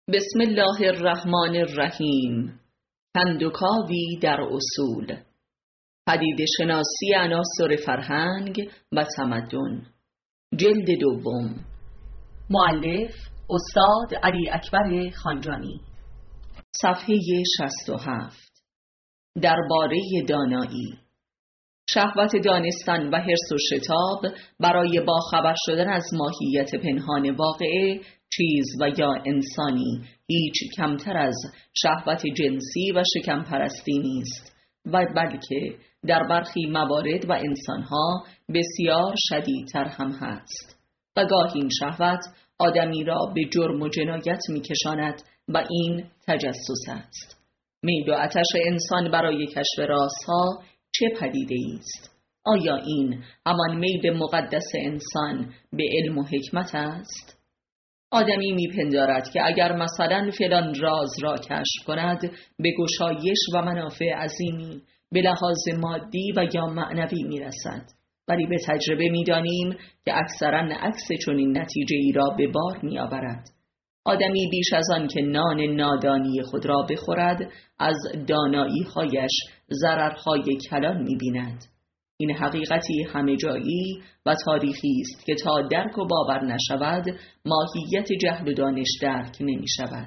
بسم الله الرحمن الرحیم. کندوکاوی در اصول، پدیده شناسی عناصر فرهنگ و تمدن، جلد دوم. مؤلف استاد علی اکبر خانجانی. صفحه 67. درباره دانایی. شهوت دانستن و حرص و شتاب برای باخبر شدن از ماهیت پنهان واقعه، چیز و یا انسانی هیچ کمتر از شهوت جنسی و شکم پرستی نیست و بلکه در برخی موارد و انسانها بسیار شدیدتر هم هست و گاهی این شهوت آدمی را به جرم و جنایت می‌کشاند و این تجسس است. میل و آتش انسان برای کشف رازها چه پدیده است؟ آیا این همان میل مقدس انسان به علم و حکمت است؟ آدمی میپندارد که اگر مثلا فلان راز را کشف کند به گشایش و منافع عظیمی به لحاظ مادی و یا معنوی میرسد، ولی به تجربه میدانیم که اکثرا عکس چنین نتیجه ای را به بار میآورد. آدمی بیش از آن که نان نادانی خود را بخورد، از دانایی هایش ضررهای کلان می‌بیند. این حقیقتی همه جایی و تاریخی است که تا درک و باور نشود ماهیت جهل و دانش درک نمی شود.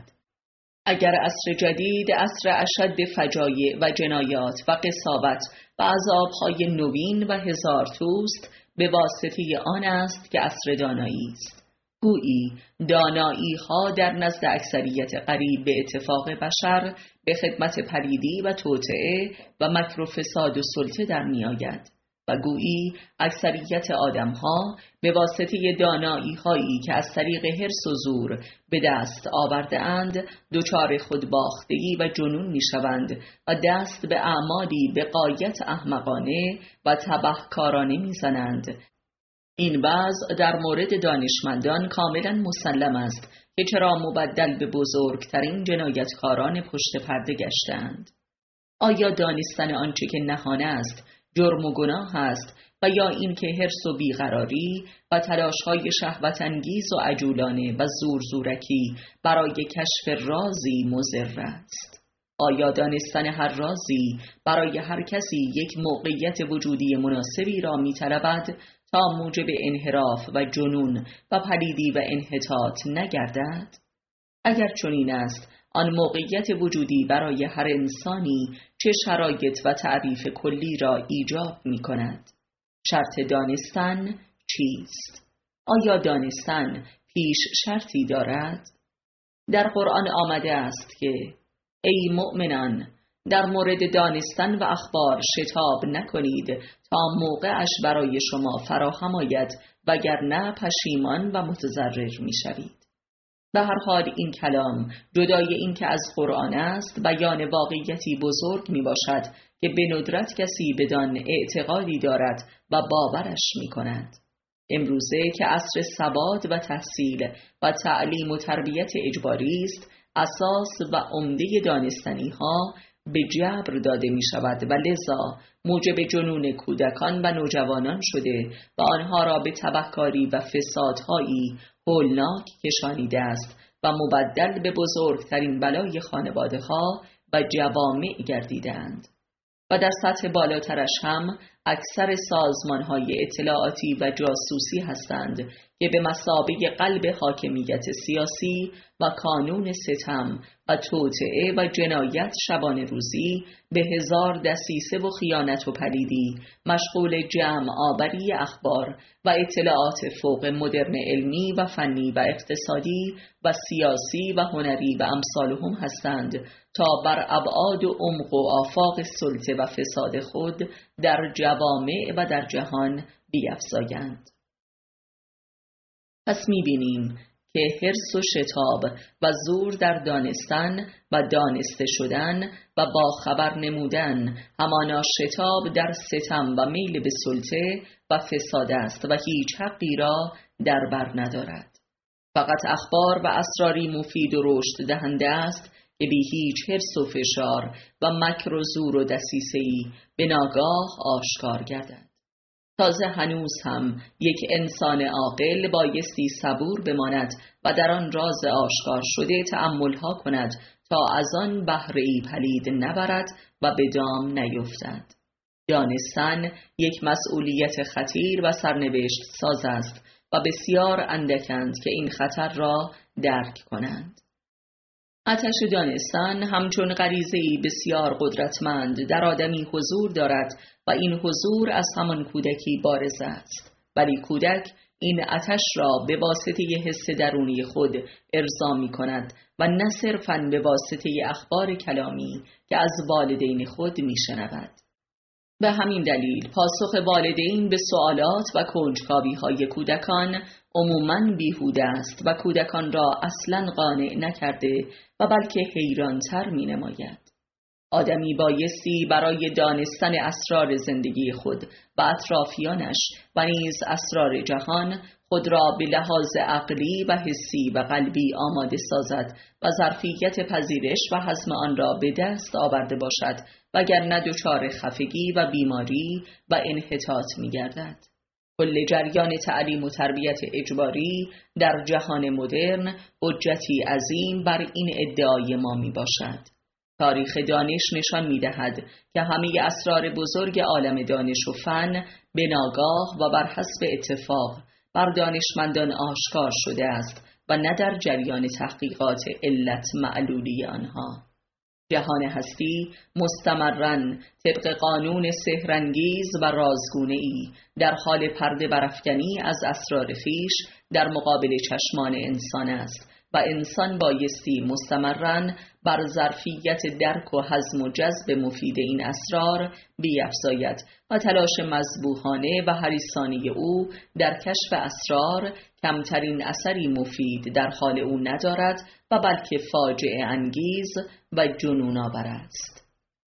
اگر عصر جدید عصر اشد فجایع و جنایات و قساوت و عذابهای نوین و هزار توست، به واسطه آن است که عصر دانایی است. گویی دانایی ها در نزد اکثریت قریب به اتفاق بشر به خدمت پلیدی و توطئه و مکر و فساد و سلطه در می آید و گویی اکثریت آدم ها به واسطه دانایی هایی که از طریق حرص و زور به دست آورده اند دچار خودباختگی و جنون می شوند و دست به اعمالی به غایت احمقانه و تبهکارانه می زنند. این وضع در مورد دانشمندان کاملا مسلم است که چرا مبدل به بزرگترین جنایتکاران پشت پرده گشتند. آیا دانستن آنچه که نهان است جرم و گناه است و یا اینکه حرص و بیقراری و تلاش‌های شهوت انگیز و عجولانه و زورکی برای کشف رازی مضر است؟ آیا دانستن هر رازی برای هر کسی یک موقعیت وجودی مناسبی را می‌طلبد تا موجب انحراف و جنون و پلیدی و انحطاط نگردد؟ اگر چنین است، آن موقعیت وجودی برای هر انسانی چه شرایط و تعریف کلی را ایجاب می کند؟ شرط دانستن چیست؟ آیا دانستن پیش شرطی دارد؟ در قرآن آمده است که ای مؤمنان، در مورد دانستن و اخبار شتاب نکنید تا موقعش برای شما فراهم آید وگرنه پشیمان و متضرر می شوید. به هر حال این کلام جدای این که از قرآن است بیان واقعیتی بزرگ می باشد که به ندرت کسی بدان اعتقادی دارد و باورش می کند. امروزه که عصر سواد و تحصیل و تعلیم و تربیت اجباری است، اساس و عمده دانستنی ها به جبر داده می شود و لذا موجب جنون کودکان و نوجوانان شده و آنها را به تبهکاری و فسادهایی هولناک کشانیده است و مبدل به بزرگترین بلای خانواده ها و جوامع گردیدند. و در سطح بالاترش هم اکثر سازمان‌های اطلاعاتی و جاسوسی هستند که به مثابه قلب حاکمیت سیاسی و کانون ستم و توطئه و جنایت شبانه روزی به هزار دسیسه و خیانت و پلیدی مشغول جمع آوری اخبار و اطلاعات فوق مدرن علمی و فنی و اقتصادی و سیاسی و هنری و امثالهم هستند تا بر ابعاد و عمق و آفاق سلطه و فساد خود در جوامع و در جهان بیفزایند. پس می‌بینیم که حرص و شتاب و زور در دانستن و دانسته شدن و باخبر نمودن همانا شتاب در ستم و میل به سلطه و فساد است و هیچ حقی را در بر ندارد. فقط اخبار و اسراری مفید و رشد دهنده است که بی هیچ حرص و فشار و مکر و زور و دسیسه‌ای به ناگاه آشکار گردد. تازه هنوز هم یک انسان عاقل بایستی صبور بماند و در آن راز آشکار شده تأمل‌ها کند تا از آن بهره‌ای پلید نبرد و به دام نیفتد. دانستن یک مسئولیت خطیر و سرنوشت ساز است و بسیار اندکند که این خطر را درک کنند. آتش دانستن همچون غریزه‌ای بسیار قدرتمند در آدمی حضور دارد و این حضور از همان کودکی بارز است، ولی کودک این آتش را به واسطه حس درونی خود ارضا می کند و نه صرفاً به واسطه اخبار کلامی که از والدین خود می شنود. به همین دلیل پاسخ والدین به سوالات و کنجکاوی‌های کودکان عموماً بیهوده است و کودکان را اصلاً قانع نکرده و بلکه حیران‌تر می‌نماید. آدمی بایستی برای دانستن اسرار زندگی خود و اطرافیانش و نیز اسرار جهان خود را به لحاظ عقلی و حسی و قلبی آماده سازد و ظرفیت پذیرش و هضم آن را به دست آورده باشد، وگرنه دچار خفگی و بیماری و انحطاط می‌گردد. کل جریان تعلیم و تربیت اجباری در جهان مدرن حجتی عظیم بر این ادعای ما میباشد. تاریخ دانش نشان میدهد که همه اسرار بزرگ عالم دانش و فن به ناگاه و بر حسب اتفاق بر دانشمندان آشکار شده است و نه در جریان تحقیقات علت معلولی آنها. جهان هستی مستمراً طبق قانون سحرانگیز و رازگونه‌ای در حال پرده برافکنی از اسرار خویش در مقابل چشمان انسان است و انسان بایستی مستمراً بر ظرفیت درک و هضم و جذب مفید این اسرار بیفزاید و تلاش مذبوحانه و حریصانه او در کشف اسرار کمترین اثری مفید در حال او ندارد و بلکه فاجعه انگیز و جنون آور است.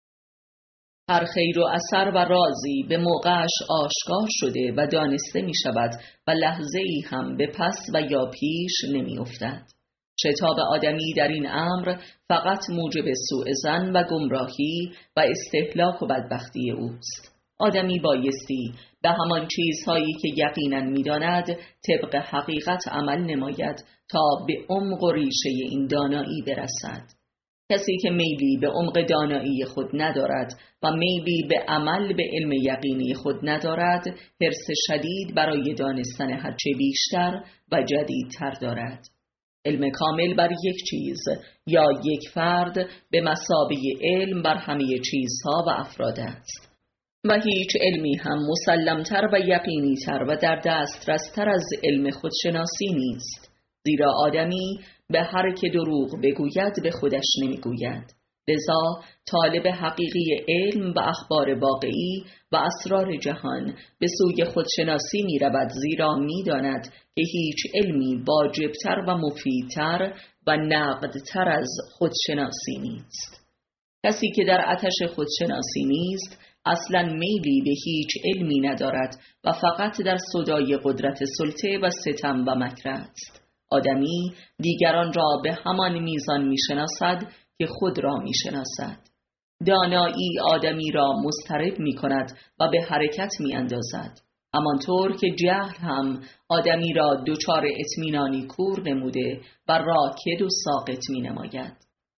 هر خیر و اثر و رازی به موقعش آشکار شده و دانسته می شود و لحظه‌ای هم به پس و یا پیش نمی افتد. شتاب آدمی در این امر فقط موجب سوء ظن و گمراهی و استهلاک و بدبختی اوست. آدمی بایستی به همان چیزهایی که یقیناً می‌داند طبق حقیقت عمل نماید تا به عمق و ریشه این دانایی برسد. کسی که میلی به عمق دانایی خود ندارد و میلی به عمل به علم یقینی خود ندارد، حرص شدید برای دانستن هرچه بیشتر و جدیدتر دارد. علم کامل بر یک چیز یا یک فرد به مثابه علم بر همه چیزها و افراد است و هیچ علمی هم مسلمتر و یقینیتر و در دسترستر از علم خودشناسی نیست، زیرا آدمی به هر که دروغ بگوید به خودش نمیگوید. لذا طالب حقیقی علم و اخبار واقعی و اسرار جهان به سوی خودشناسی می رود، زیرا می داند که هیچ علمی واجبتر و مفیدتر و نقدتر از خودشناسی نیست. کسی که در آتش خودشناسی نیست اصلا میلی به هیچ علمی ندارد و فقط در صدای قدرت سلطه و ستم و مکر است. آدمی دیگران را به همان میزان می شناسد که خود را می شناسد. دانایی آدمی را مضطرب می کند و به حرکت می اندازد، همانطور که جهل هم آدمی را دچار اطمینانی کور نموده و راکد و ساقط می نماید.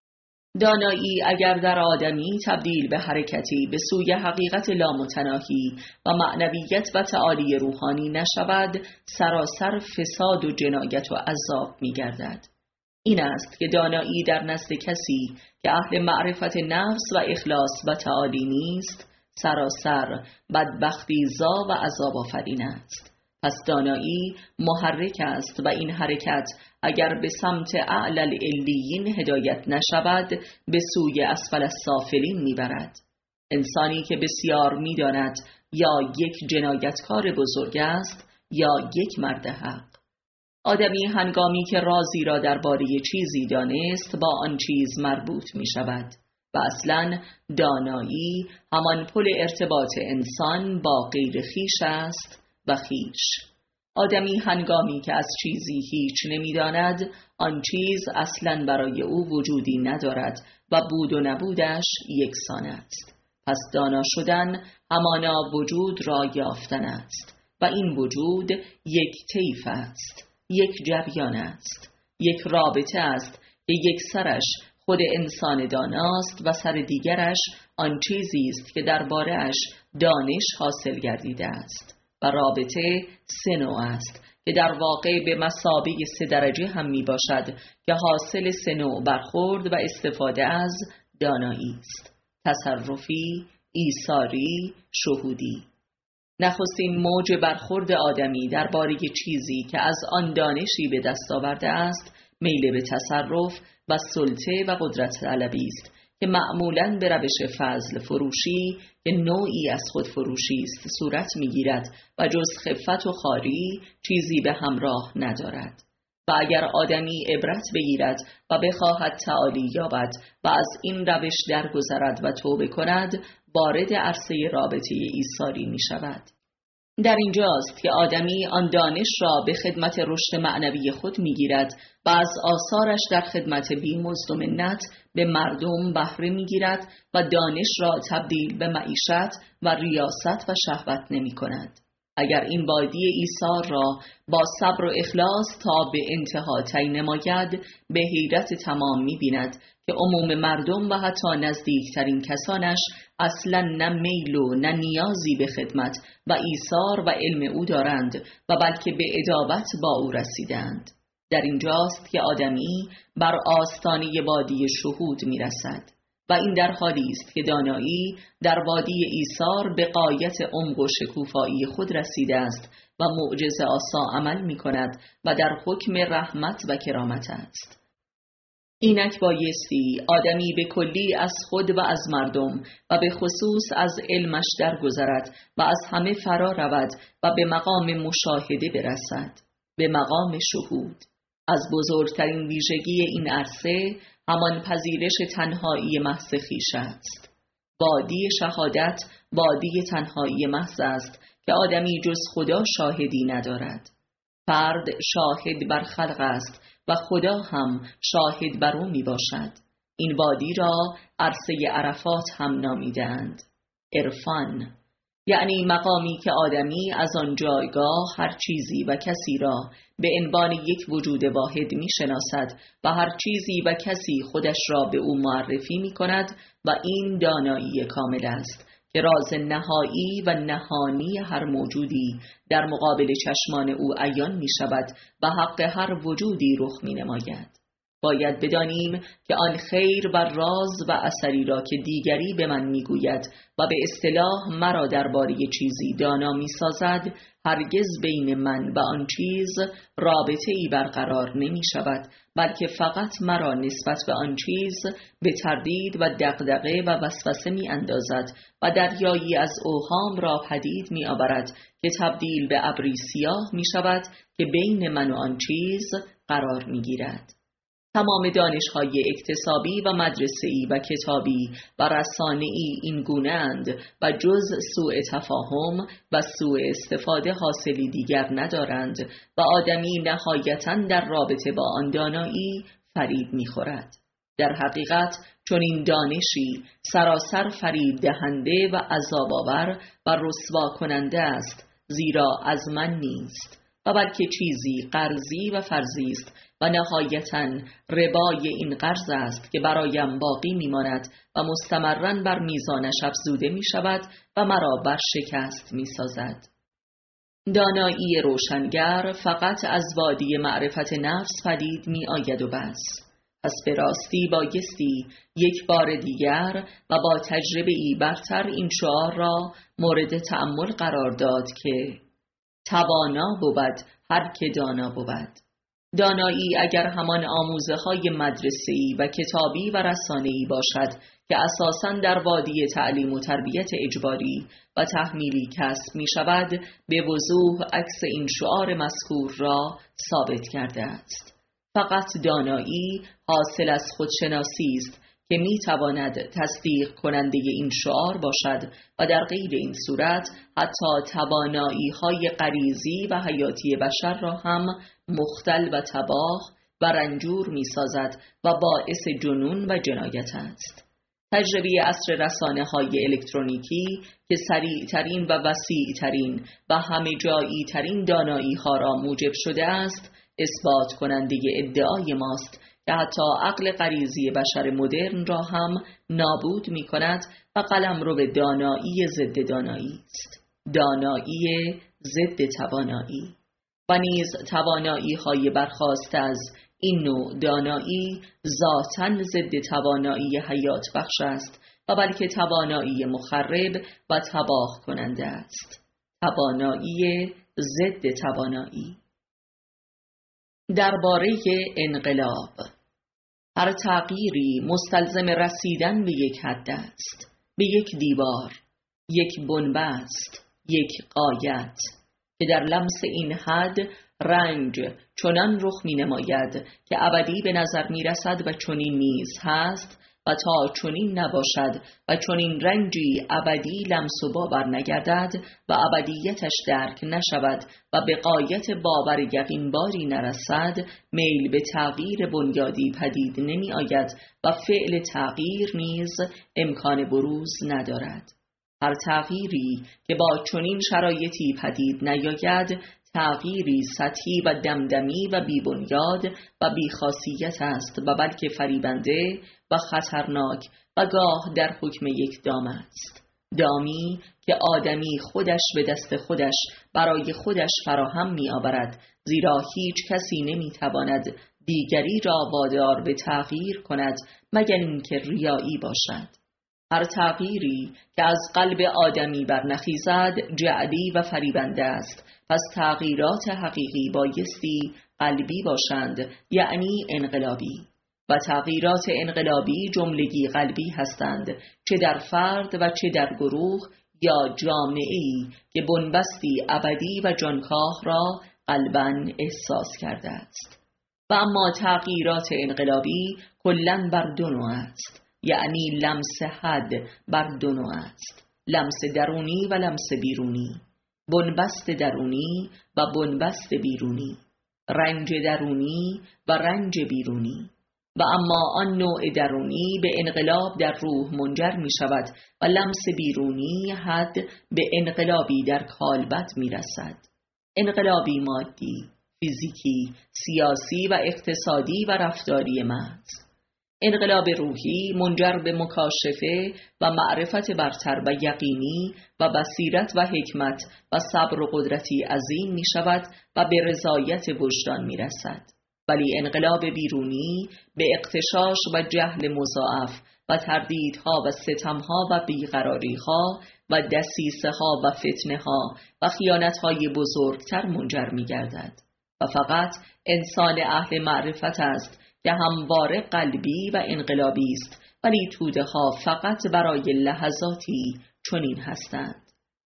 دانایی اگر در آدمی تبدیل به حرکتی به سوی حقیقت لامتناهی و معنویت و تعالی روحانی نشود، سراسر فساد و جنایت و عذاب می گردد. این است که دانایی در نزد کسی که اهل معرفت نفس و اخلاص و تعالی نیست، سراسر بدبختی زا و عذاب آفرین است. پس دانایی محرک است و این حرکت اگر به سمت اعلی العلیین هدایت نشود به سوی اسفل السافلین میبرد. انسانی که بسیار میداند یا یک جنایتکار بزرگ است یا یک مرد حق. آدمی هنگامی که رازی را درباره چیزی دانست با آن چیز مربوط می شود و اصلاً دانایی همان پل ارتباط انسان با غیر خویش است و خویش. آدمی هنگامی که از چیزی هیچ نمی داند، آن چیز اصلاً برای او وجودی ندارد و بود و نبودش یکسان است. پس دانا شدن همانا وجود را یافتن است و این وجود یک طیف است، یک جریان است، یک رابطه است که یک سرش خود انسان داناست و سر دیگرش آن چیزی است که درباره اش دانش حاصل گردیده است و رابطه سه نوع است که در واقع به مثابه 3 درجه هم می باشد که حاصل 3 نوع برخورد و استفاده از دانایی است: تصرفی، ایثاری، شهودی. نخستین موج برخورد آدمی درباره چیزی که از آن دانشی به دست آورده است میل به تصرف و سلطه و قدرت طلبی است که معمولاً به روش فضل فروشی که نوعی از خود فروشی است صورت می‌گیرد و جز خفت و خواری چیزی به همراه ندارد. و اگر آدمی عبرت بگیرد و بخواهد تعالی یابد و از این روش درگذرد و توبه کند، وارد عرصه رابطه ایثاری می شود. در اینجاست که آدمی آن دانش را به خدمت رشد معنوی خود می گیرد و از آثارش در خدمت بی‌مزد و منت به مردم بهره می گیرد و دانش را تبدیل به معیشت و ریاست و شهوت نمی کند. اگر این وادی ایثار را با صبر و اخلاص تا به انتها طی نماید، به حیرت تمام می بیند که عموم مردم و حتی نزدیکترین کسانش اصلا نه میل و نه نیازی به خدمت و ایثار و علم او دارند و بلکه به ادابت با او رسیدند. در اینجاست که آدمی بر آستانه وادی شهود می رسد و این در حالی است که دانایی در وادی ایثار به غایت عمق و شکوفایی خود رسیده است و معجزه آسا عمل می کند و در حکم رحمت و کرامت است. اینک بایستی آدمی به کلی از خود و از مردم و به خصوص از علمش درگذرد و از همه فرا رود و به مقام مشاهده برسد، به مقام شهود. از بزرگترین ویژگی این عرصه همان پذیرش تنهایی محض خویش است. وادی شهادت وادی تنهایی محض است که آدمی جز خدا شاهدی ندارد. فرد شاهد بر خلق است و خدا هم شاهد بر او می باشد. این وادی را عرصه عرفات هم نامیدند. عرفان یعنی مقامی که آدمی از آن جایگاه هر چیزی و کسی را به عنوان یک وجود واحد می شناسد و هر چیزی و کسی خودش را به او معرفی می کند و این دانایی کامل است که راز نهایی و نهانی هر موجودی در مقابل چشمان او عیان می شود و حق هر وجودی رخ می نماید. باید بدانیم که آن خیر و راز و اثری را که دیگری به من می گوید و به اصطلاح مرا درباره چیزی دانا می سازد، هرگز بین من و آن چیز رابطه ای برقرار نمی شود، بلکه فقط مرا نسبت به آن چیز به تردید و دغدغه و وسوسه می اندازد و دریایی از اوهام را پدید می آورد که تبدیل به ابری سیاه می شود که بین من و آن چیز قرار می گیرد. تمام دانش‌های اکتسابی و مدرسه‌ای و کتابی و رسانه‌ای این گونه‌اند و جز سوء تفاهم و سوء استفاده حاصلی دیگر ندارند و آدمی نهایتاً در رابطه با آن دانایی فریب می‌خورد. در حقیقت چنین دانشی سراسر فریب دهنده و عذاب‌آور و رسوا کننده است، زیرا از من نیست و بلکه چیزی قرضی و فرضی است و نهایتاً ربای این قرض است که برایم باقی میماند و مستمراً بر میزانش افزوده می شود و مرا بر شکست می سازد. دانایی روشنگر فقط از وادی معرفت نفس پدید می آید و بس. پس به راستی بایستی یک بار دیگر و با تجربه‌ای برتر این شعار را مورد تأمل قرار داد که توانا بود هر که دانا بود. دانایی اگر همان آموزه‌های مدرسه‌ای و کتابی و رسانه‌ای باشد که اساساً در وادی تعلیم و تربیت اجباری و تحمیلی کسب می شود، به وضوح عکس این شعار مذکور را ثابت کرده است. فقط دانایی حاصل از خودشناسی است که می تواند تصدیق کننده این شعار باشد و در غیر این صورت حتی توانایی های غریزی و حیاتی بشر را هم مختل و تباه و رنجور می سازد و باعث جنون و جنایت است. تجربه عصر رسانه‌های الکترونیکی که سریع‌ترین و وسیع‌ترین و همه جایی ترین دانایی‌ها را موجب شده است، اثبات کننده ادعای ماست که حتی عقل غریزی بشر مدرن را هم نابود می کند و قلمرو به دانایی ضد دانایی است. دانایی ضد توانایی و نیز توانایی های برخاسته از این نوع دانایی ذاتاً ضد توانایی حیات بخش است و بلکه توانایی مخرب و تباه کننده است. توانایی ضد توانایی. درباره انقلاب، هر تغییری مستلزم رسیدن به یک حد است، به یک دیوار، یک بنبست، یک غایت که در لمس این حد رنج چنان رخ می نماید که ابدی به نظر می رسد و چنین نیز هست و تا چنین نباشد و چنین رنجی ابدی لمس و باور نگردد و ابدیتش درک نشود و به غایت باور یقینباری نرسد، میل به تغییر بنیادی پدید نمی آید و فعل تغییر نیز امکان بروز ندارد. هر تغییری که با چنین شرایطی پدید نیاید، تغییری سطحی و دمدمی و بی‌بنیاد و بی‌خاصیت است و بلکه فریبنده و خطرناک و گاه در حکم یک دام است. دامی که آدمی خودش به دست خودش برای خودش فراهم می آورد، زیرا هیچ کسی نمی تواند دیگری را وادار به تغییر کند مگر اینکه ریایی باشد. هر تغییری که از قلب آدمی برنخیزد جعلی و فریبنده است. پس تغییرات حقیقی بایستی قلبی باشند، یعنی انقلابی، و تغییرات انقلابی جملگی قلبی هستند، چه در فرد و چه در گروه یا جامعه‌ای که بنبستی ابدی و جانکاه را قلباً احساس کرده است. و اما تغییرات انقلابی کلاً بر دو نوع است، یعنی لمس حد بر دو نوع است: لمس درونی و لمس بیرونی، بنبست درونی و بنبست بیرونی، رنج درونی و رنج بیرونی. و اما آن نوع درونی به انقلاب در روح منجر می شود و لمس بیرونی حد به انقلابی در کالبد می رسد. انقلابی مادی، فیزیکی، سیاسی و اقتصادی و رفتاری محض. انقلاب روحی منجر به مکاشفه و معرفت برتر و یقینی و بصیرت و حکمت و صبر و قدرتی عظیم می شود و به رضایت وجدان می رسد. ولی انقلاب بیرونی به اغتشاش و جهل مضاعف و تردیدها و ستمها و بیقراریها و دسیسه‌ها و فتنه‌ها و خیانت‌های بزرگتر منجر می گردد و فقط انسان اهل معرفت است که همواره قلبی و انقلابی است، ولی توده ها فقط برای لحظاتی چنین هستند.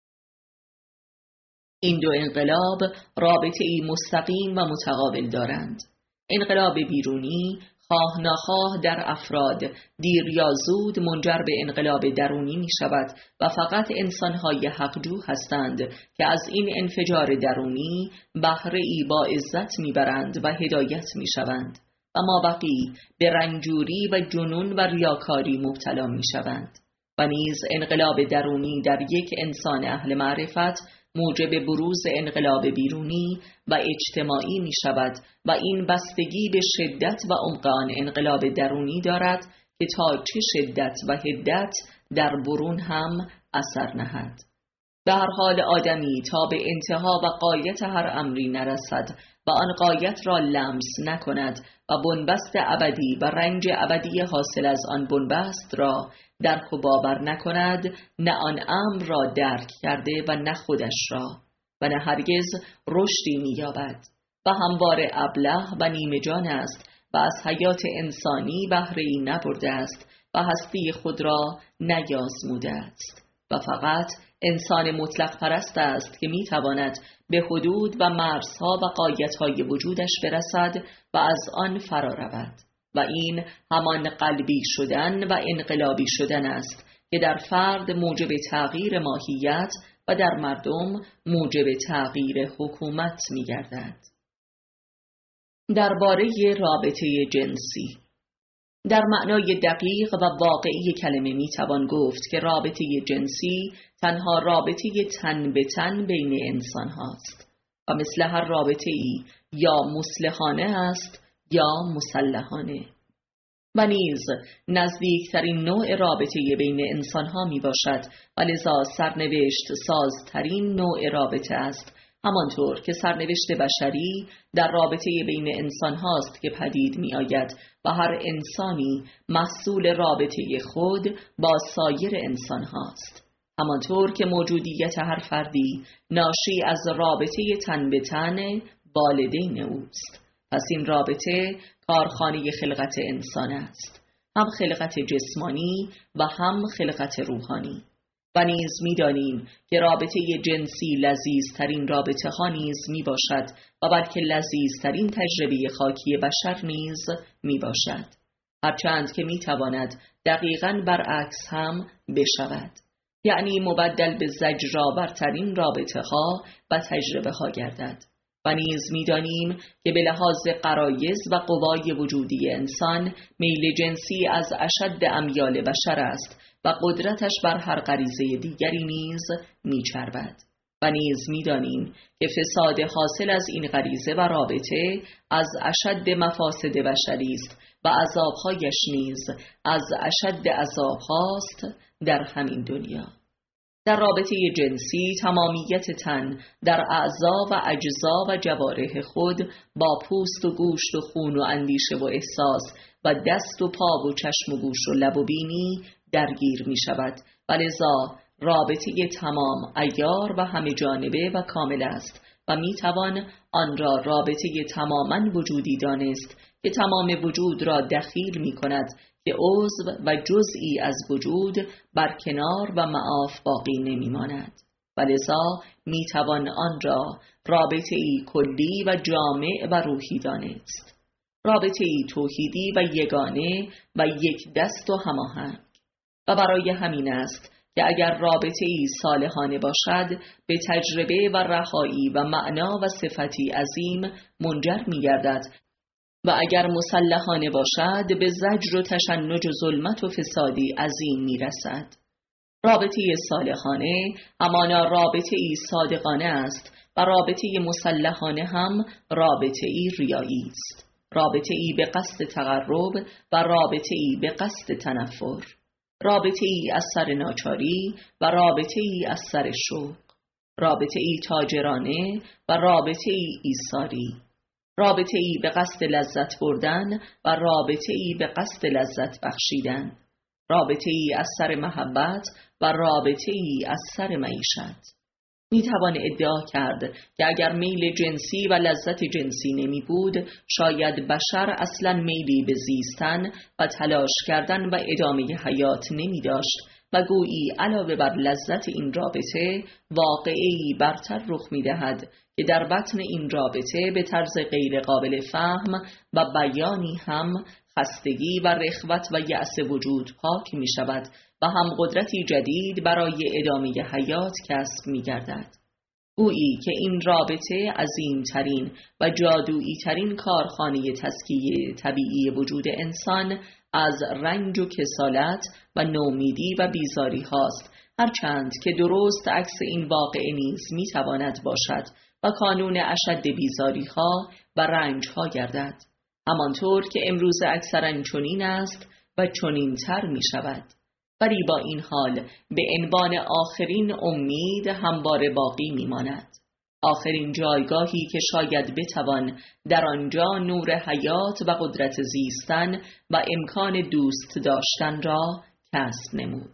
این دو انقلاب رابطه ای مستقیم و متقابل دارند. انقلاب بیرونی خواه ناخواه در افراد دیر یا زود منجر به انقلاب درونی می شود و فقط انسان‌های حقجو هستند که از این انفجار درونی بهره ای با عزت می برند و هدایت می شوند و مابقی به رنجوری و جنون و ریاکاری مبتلا می شوند. و نیز انقلاب درونی در یک انسان اهل معرفت موجب بروز انقلاب بیرونی و اجتماعی می شود و این بستگی به شدت و عمق آن انقلاب درونی دارد که تا چه شدت و حدت در برون هم اثر نهد. به هر حال آدمی تا به انتها و غایت هر امری نرسد و آن غایت را لمس نکند و بنبست ابدی و رنج ابدی حاصل از آن بنبست را درک و باور نکند، نه آن امر را درک کرده و نه خودش را، و نه هرگز رشدی می‌یابد و همواره ابله و نیمه جان است و از حیات انسانی بهره‌ای نبرده است و هستی خود را نیازموده است و فقط انسان مطلق پرست است که می‌تواند به حدود و مرزها و غایت‌های وجودش برسد و از آن فرا رود. و این همان قلبی شدن و انقلابی شدن است که در فرد موجب تغییر ماهیت و در مردم موجب تغییر حکومت می‌گردد. درباره رابطه جنسی، در معنای دقیق و واقعی کلمه میتوان گفت که رابطه جنسی تنها رابطه تن به تن بین انسان هاست و مثل هر رابطه ای یا مصلحانه است یا مسلحانه و نیز نزدیکترین نوع رابطه بین انسان ها می باشد و لذا سرنوشت سازترین نوع رابطه است، همانطور که سرنوشت بشری در رابطه بین انسان هاست که پدید می آید و هر انسانی محصول رابطه خود با سایر انسان هاست، همانطور که موجودیت هر فردی ناشی از رابطه تن به تن والدین اوست. پس این رابطه کارخانه خلقت انسان است، هم خلقت جسمانی و هم خلقت روحانی. و نیز می‌دانیم که رابطه جنسی لذیذترین رابطه ها نیز می باشد و بلکه لذیذترین تجربه خاکی بشر نیز می باشد، هرچند که می تواند دقیقاً برعکس هم بشود، یعنی مبدل به زجرآورترین رابطه ها و تجربه ها گردد. و نیز می‌دانیم که به لحاظ غرایز و قوای وجودی انسان میل جنسی از اشد امیال بشر است و قدرتش بر هر غریزه دیگری نیز می‌چربد. و نیز می‌دانیم که فساد حاصل از این غریزه و رابطه از اشد مفاسد بشری است و عذاب‌هایش نیز از اشد عذاب‌هاست در همین دنیا. در رابطه جنسی تمامیت تن در اعضا و اجزا و جوارح خود با پوست و گوشت و خون و اندیشه و احساس و دست و پا و چشم و گوش و لب و بینی درگیر می شود و لذا رابطه تمام عیار و همه جانبه و کامل است و می توان آن را رابطه تماما وجودی دانست که تمام وجود را دخیل می کند که عضو و جزئی از وجود بر کنار و معاف باقی نمی ماند و لذا می توان آن را رابطه ای کلی و جامع و روحی دانست، رابطه ای توحیدی و یگانه و یک دست و هماهنگ. و برای همین است که اگر رابطه ای صالحانه باشد به تجربه و رهایی و معنا و صفتی عظیم منجر می گردد و اگر مسلحانه باشد به زجر و تشنج و ظلمت و فسادی عظیم می رسد. رابطه صالحانه همانا رابطه ای صادقانه است و رابطه مسلحانه هم رابطه ای ریایی است، رابطه ای به قصد تقرب و رابطه ای به قصد تنفر، رابطه ای از سر ناچاری و رابطه ای از سر شوق، رابطه ای تاجرانه و رابطه ای ایثاری، رابطه ای به قصد لذت بردن و رابطه ای به قصد لذت بخشیدن، رابطه ای از سر محبت و رابطه ای از سر معیشت. می توان ادعا کرد که اگر میل جنسی و لذت جنسی نمی بود، شاید بشر اصلا میلی به زیستن و تلاش کردن و ادامه حیات نمی داشت و گویی علاوه بر لذت این رابطه واقعی برتر رخ می دهد که در بطن این رابطه به طرز غیر قابل فهم و بیانی هم خستگی و رخوت و یأس وجود پاک می شود و هم قدرتی جدید برای ادامه حیات کسب می گردد. گویی که این رابطه عظیمترین و جادویی ترین کارخانه تزکیه طبیعی وجود انسان از رنج و کسالت و نومیدی و بیزاری هاست، هرچند که درست عکس این واقعه نیز می تواند باشد و کانون اشد بیزاری ها و رنج ها گردد، همانطور که امروز اکثرا چنین است و چنین تر می شود. ولی با این حال به عنوان آخرین امید همواره باقی می ماند، آخرین جایگاهی که شاید بتوان در آنجا نور حیات و قدرت زیستن و امکان دوست داشتن را کسب نمود.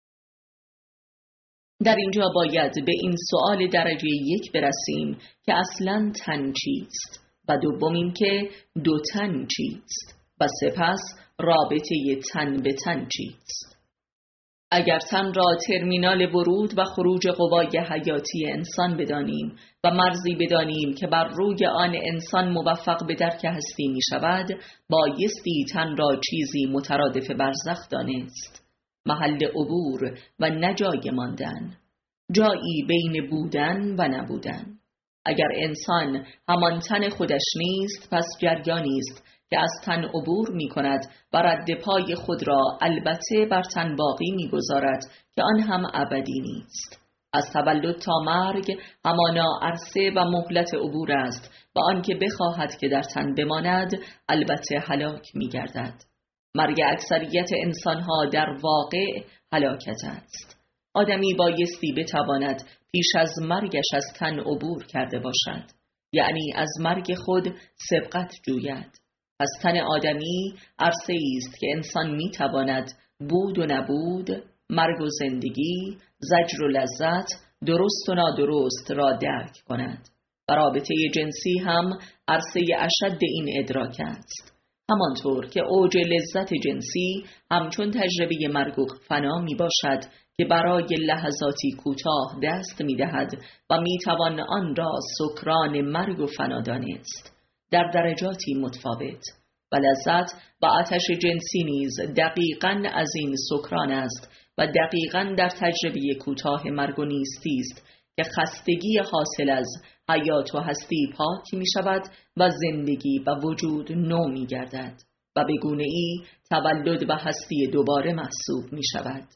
در اینجا باید به این سؤال درجه 1 برسیم که اصلاً تن چیست و دومین که دو تن چیست و سپس رابطه تن به تن چیست. اگر تن را ترمینال ورود و خروج قوای حیاتی انسان بدانیم و مرزی بدانیم که بر روی آن انسان موفق به درک هستی می شود، بایستی تن را چیزی مترادف برزخ دانست، محل عبور و نجای ماندن، جایی بین بودن و نبودن. اگر انسان همان تن خودش نیست، پس جریانی است که از تن عبور می کند و رد پای خود را البته بر تن باقی می گذارد که آن هم ابدی نیست. از تولد تا مرگ همانا عرصه و مهلت عبور است و آنکه بخواهد که در تن بماند البته هلاک می گردد. مرگ اکثریت انسانها در واقع هلاکت است. آدمی بایستی بتواند پیش از مرگش از تن عبور کرده باشد، یعنی از مرگ خود سبقت جوید. پس تن آدمی عرصه است که انسان می تواند بود و نبود، مرگ و زندگی، زجر و لذت، درست و نادرست را درک کند. و رابطه جنسی هم عرصه اشد این ادراک است. همانطور که اوج لذت جنسی همچون تجربه مرگ و فنا می باشد که برای لحظاتی کوتاه دست می دهد و می توان آن را سکران مرگ و فنا دانست، در درجاتی متفاوت. و لذت و آتش جنسی نیز دقیقاً از این سکران است و دقیقاً در تجربه کوتاه مرگ و نیستی است که خستگی حاصل از حیات و هستی پاک می شود و زندگی و وجود نو می گردد و به گونه‌ای تولد و هستی دوباره محسوب می شود.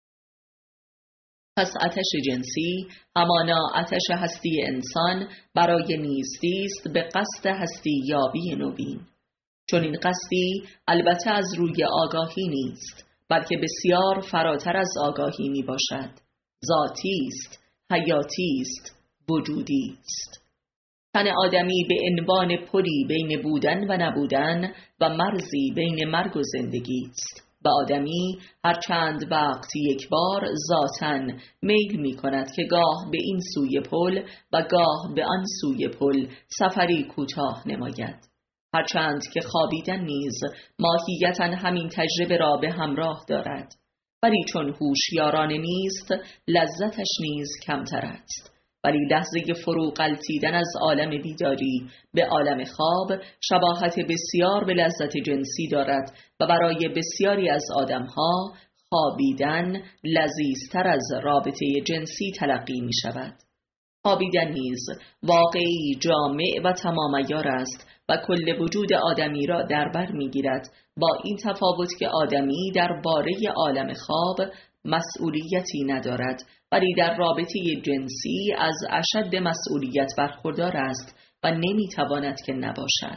پس آتش جنسی همانا آتش هستی انسان برای نیستی است به قصد هستی یابی نوین. چون این قصدی البته از روی آگاهی نیست، بلکه بسیار فراتر از آگاهی می باشد. ذاتی است، حیاتی است، وجودی است. تن آدمی به عنوان پلی بین بودن و نبودن و مرزی بین مرگ و زندگی است. و آدمی هر چند وقت یک بار ذاتاً میل می کند که گاه به این سوی پل و گاه به آن سوی پل سفری کوتاه نماید. هرچند که خوابیدن نیز ماهیتاً همین تجربه را به همراه دارد، ولی چون هوشیارانه نیست لذتش نیز کمتر است. ولی لحظه فرو غلتیدن از عالم بیداری به عالم خواب شباهت بسیار به لذت جنسی دارد و برای بسیاری از آدمها خوابیدن لذیذتر از رابطه جنسی تلقی می شود. خوابیدن نیز واقعی جامع و تمام عیار است و کل وجود آدمی را در بر می گیرد، با این تفاوت که آدمی در باره عالم خواب مسئولیتی ندارد، ولی در رابطه جنسی از اشد مسئولیت برخوردار است و نمی تواند که نباشد.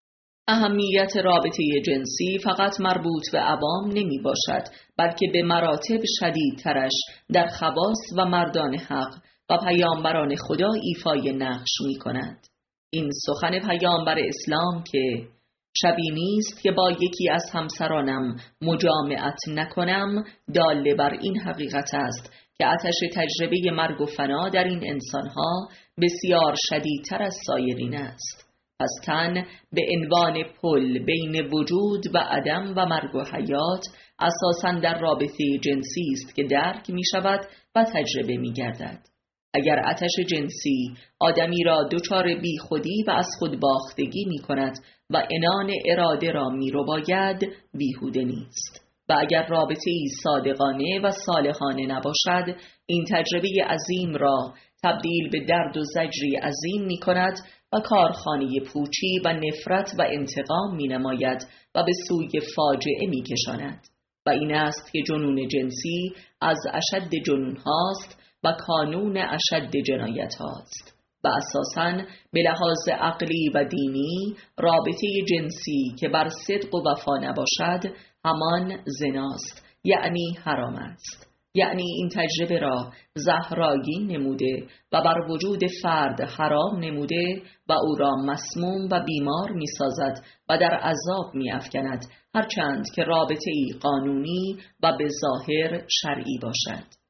اهمیت رابطه جنسی فقط مربوط به عوام نمی باشد، بلکه به مراتب شدیدترش در خواص و مردان حق و پیامبران خدا ایفای نقش می کند. این سخن پیامبر اسلام که شبی نیست که با یکی از همسرانم مجامعت نکنم دال بر این حقیقت است که آتش تجربه مرگ و فنا در این انسانها بسیار شدیدتر از سایرین است. پس تن به عنوان پل بین وجود و عدم و مرگ و حیات اساساً در رابطه جنسی است که درک می شود و تجربه می گردد. اگر آتش جنسی آدمی را دچار بی خودی و از خود باختگی می کند و عنان اراده را می رو باید، بیهوده نیست. و اگر رابطه ای صادقانه و صالحانه نباشد، این تجربه عظیم را تبدیل به درد و زجری عظیم می کند و کارخانه پوچی و نفرت و انتقام می نماید و به سوی فاجعه می کشاند. و این است که جنون جنسی از اشد جنون هاست و کانون اشد جنایت هاست. و اساساً به لحاظ عقلی و دینی رابطه جنسی که بر صدق و وفا نباشد همان زناست، یعنی حرام است. یعنی این تجربه را زهرآگین نموده و بر وجود فرد حرام نموده و او را مسموم و بیمار می سازد و در عذاب می افکند، هرچند که رابطه ای قانونی و به ظاهر شرعی باشد.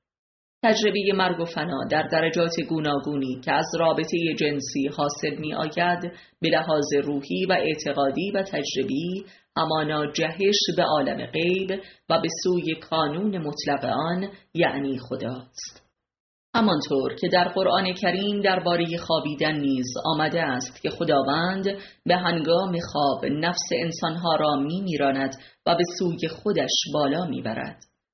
تجربه مرگ و فنا در درجات گوناگونی که از رابطه جنسی حاصل می آید به لحاظ روحی و اعتقادی و تجربی همانا جهش به عالم غیب و به سوی کانون مطلق آن، یعنی خداست. همانطور که در قرآن کریم درباره خوابیدن نیز آمده است که خداوند به هنگام خواب نفس انسانها را می میراند و به سوی خودش بالا می برد.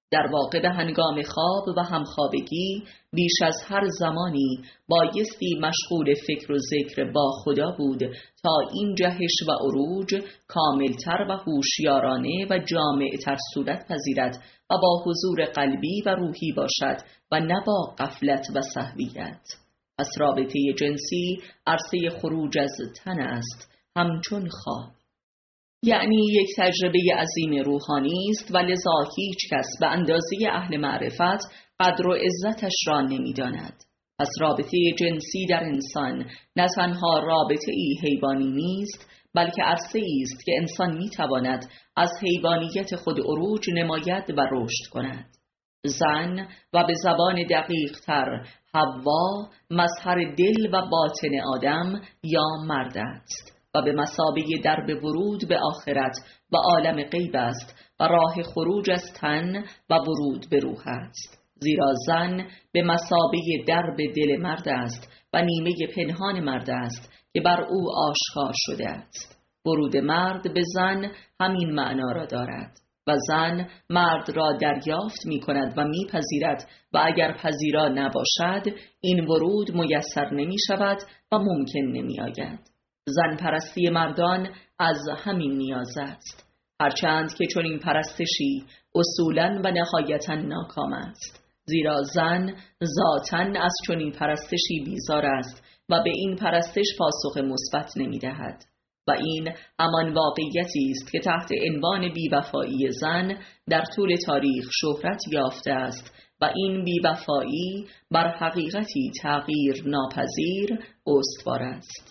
در واقع به هنگام خواب و همخوابگی بیش از هر زمانی بایستی مشغول فکر و ذکر با خدا بود تا این جهش و عروج کاملتر و هوشیارانه و جامعتر صورت پذیرد و با حضور قلبی و روحی باشد و نه با غفلت و سهویت. پس رابطه جنسی عرصه خروج از تن است، همچون خواب. یعنی یک تجربه عظیم روحانی است و لذا هیچ کس به اندازه اهل معرفت قدر و عزتش را نمی‌داند. پس رابطه جنسی در انسان نه تنها رابطه ای حیوانی نیست، بلکه عرصه ای است که انسان می‌تواند از حیوانیت خود عروج نماید و رشد کند. زن و به زبان دقیق تر حوا مظهر دل و باطن آدم یا مرد است و به مثابه درب ورود به آخرت و عالم غیب است و راه خروج از تن و ورود به روح است. زیرا زن به مثابه درب دل مرد است و نیمه پنهان مرد است که بر او آشکار شده است. ورود مرد به زن همین معنا را دارد و زن مرد را دریافت می کند و می پذیرد و اگر پذیرا نباشد این ورود میسر نمی شود و ممکن نمی آید. زن پرستی مردان از همین نیاز است، هرچند که چنین پرستشی اصولاً و نهایتاً ناکام است، زیرا زن ذاتاً از چنین پرستشی بیزار است و به این پرستش پاسخ مثبت نمی دهد. و این همان واقعیتی است که تحت عنوان بی‌وفایی زن در طول تاریخ شهرت یافته است و این بی‌وفایی بر حقیقتی تغییر ناپذیر استوار است.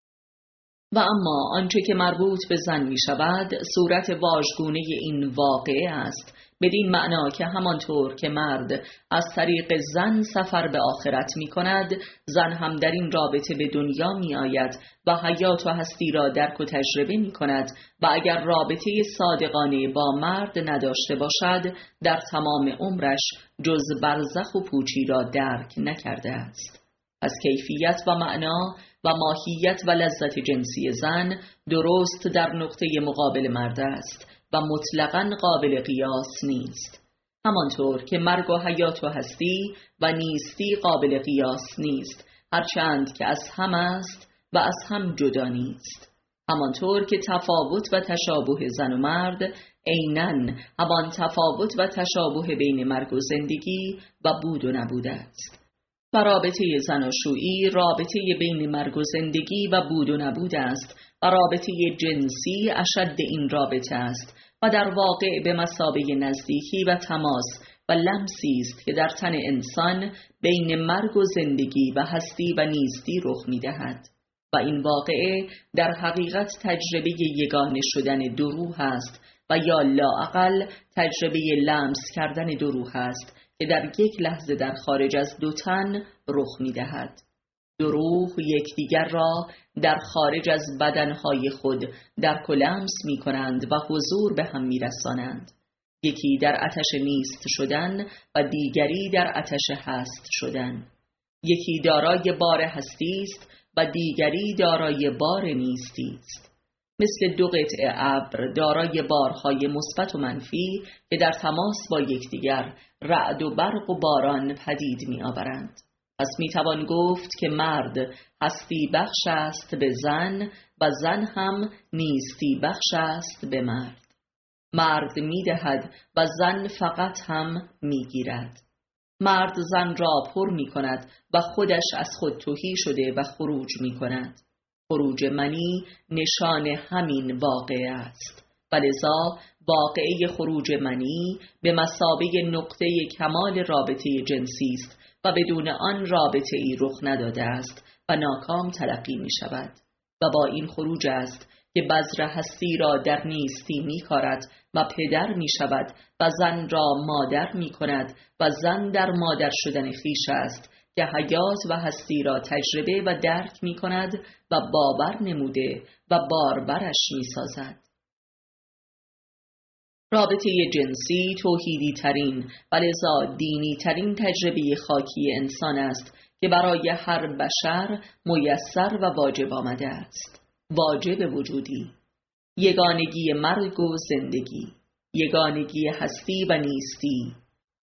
و اما آنچه که مربوط به زن می شود صورت واژگونه این واقعه است، بدین معنا که همانطور که مرد از طریق زن سفر به آخرت می کند، زن هم در این رابطه به دنیا می آید و حیات و هستی را درک و تجربه می کند و اگر رابطه صادقانه با مرد نداشته باشد در تمام عمرش جز برزخ و پوچی را درک نکرده است. از کیفیت و معنا و ماهیت و لذت جنسی زن درست در نقطه مقابل مرد است و مطلقاً قابل قیاس نیست. همانطور که مرگ و حیات و هستی و نیستی قابل قیاس نیست، هرچند که از هم است و از هم جدا نیست. همانطور که تفاوت و تشابه زن و مرد عیناً همان تفاوت و تشابه بین مرگ و زندگی و بود و نبود است. و رابطه زناشویی رابطه بین مرگ و زندگی و بود و نبود است و رابطه جنسی اشد این رابطه است و در واقع به مثابه نزدیکی و تماس و لمسی است که در تن انسان بین مرگ و زندگی و هستی و نیستی رخ می دهد. و این واقعه در حقیقت تجربه یگانه شدن دو روح است و یا لااقل تجربه لمس کردن دو روح است که در یک لحظه در خارج از دو تن رخ می دهد. دو روح یکدیگر را در خارج از بدنهای خود درک و لمس می کنند و حضور به هم می رسانند. یکی در آتش نیست شدن و دیگری در آتش هست شدن. یکی دارای بار هستی است و دیگری دارای بار نیستی است. مثل دو قطعه ابر دارای بارهای مثبت و منفی که در تماس با یکدیگر رعد و برق و باران پدید می آورند. پس می توان گفت که مرد هستی بخش است به زن و زن هم نیستی بخش است به مرد. مرد می دهد و زن فقط هم می گیرد. مرد زن را پر می کند و خودش از خود تهی شده و خروج می کند. خروج منی نشان همین واقعه است و لذا واقعه خروج منی به مثابه نقطه کمال رابطه جنسی است و بدون آن رابطه ای رخ نداده است و ناکام تلقی می شود. و با این خروج است که بذر هستی را در نیستی می کارد و پدر می شود و زن را مادر می کند و زن در مادر شدن خویش است که حیات و هستی را تجربه و درک می کند و باور نموده و باربرش می سازد. رابطه جنسی توحیدی ترین و لذا دینی ترین تجربه خاکی انسان است که برای هر بشر میسر و واجب آمده است. واجب وجودی، یگانگی مرگ و زندگی، یگانگی هستی و نیستی،